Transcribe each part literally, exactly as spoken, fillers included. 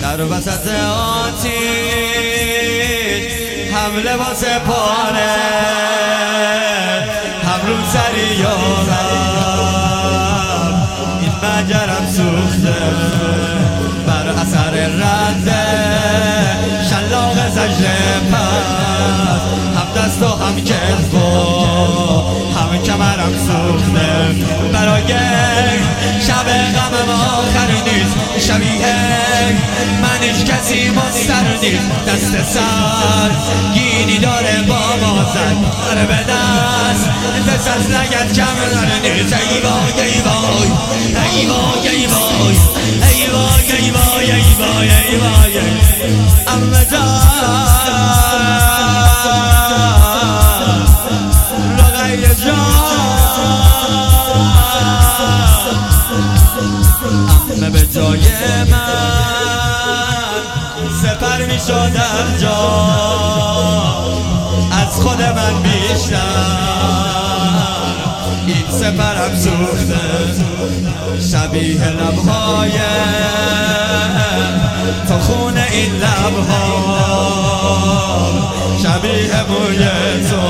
در وسط آتیش حمله واسه پاره هم رو سری یارم این مجرم سوخته بر اثر رده شلاق زجر پس هم دست و هم کتف و هم کمرم سوخته برای شب غمم آخر نیست شبیه من هیچ کسی مستر نیست دست سر گینی داره با مازد داره به دست دست از لگت کم داره نیست ای وای ای وای ای وای ای وای ای وای ای وای ای وای ای وای امه جان رقیه جان امه به جای من سپر می شد در جا از خود من بیشتر این سپرم سوخته شبیه لبهای تو خون این لبها شبیه موی تو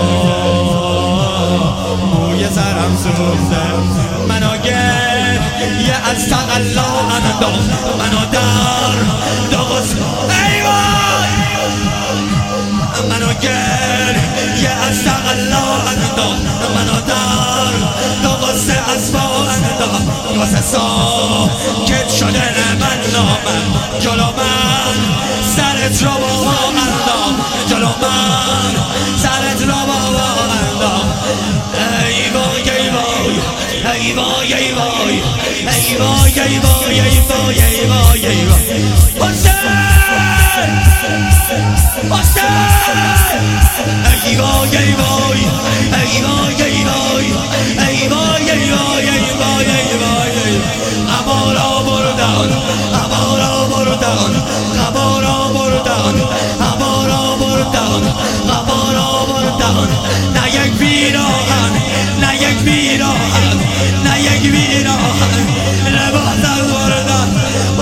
موی سرم سوخته منو گریه از تقلا انداخت منو در دغز ای وای منو گریه از تقلا انداخت منو در دغز از با انداخت واسه ساکت شده من نامم جلو من سرت رو با انداخت جلو من سرت رو با انداخت ای وای ای وای ای وای ای وای ای وای ای وای ای وای ای وای ای وای حسین حسین ای وای ای وای ای وای ای وای ای وای ای وای ای وای ای وای غما را بردن غما را بردن غما را بردن غما را بردن غما را بردن نه یک پیراهن نه یک پیراهن نه یک پیراهن لباس از بردن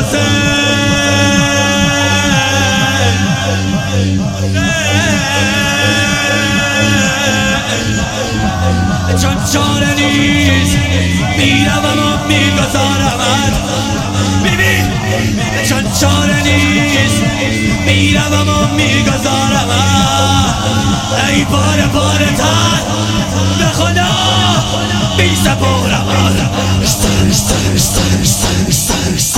چون چاره نیست میروم و میگذارمت ببین چون چاره نیست میروم و میگذارمت ای پاره پاره تن به خدا بی سپارمت